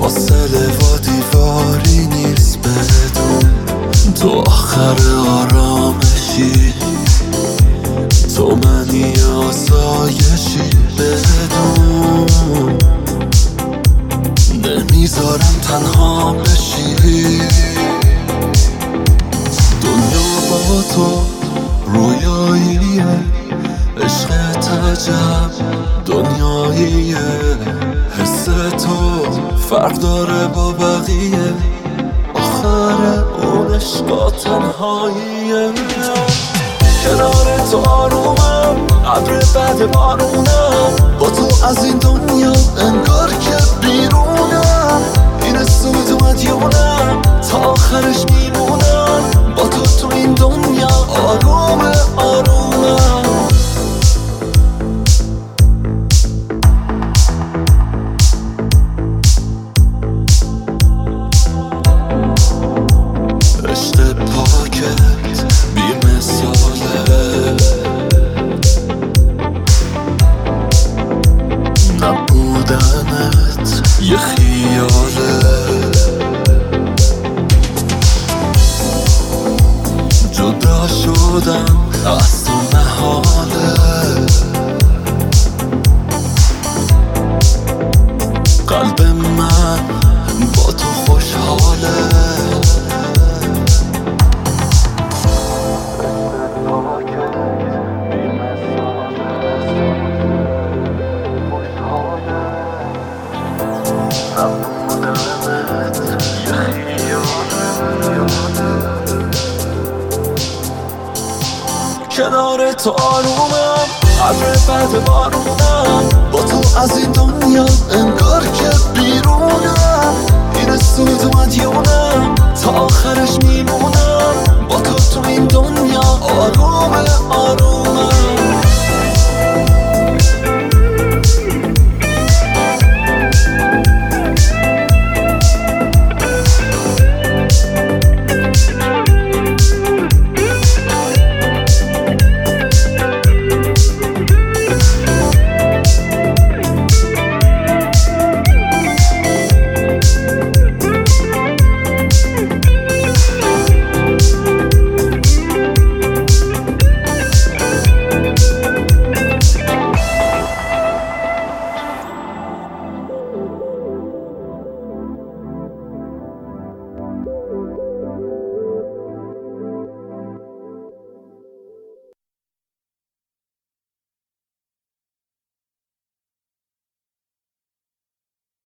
فاصله و دیواری نیست بدون تو آخر آرامشی، تو منی آسایشی بدون نمیذارم تنها بشی. دنیا با تو رویاییه، عشقت عجب دنیاییه، حس تو فرق داره با بقیه، آخر اون عشقا تنهاییه. کنار تو آرومم، ابر بعد بارونم، با تو از این دنیا انگار که بیرونم. این سود و مدیونم، تا آخرش میمونم، با تو این دنیا آروم آرومم. عشق پاکت بی مثاله، نبودنت یه خیاله، جدا شدن از تو محاله، قلب من با تو خوشحاله. کنار تو آرومم، ابر بعد بارونم، با تو از این دنیا انگار که بیرونم. این سود و مدیونم، تا آخرش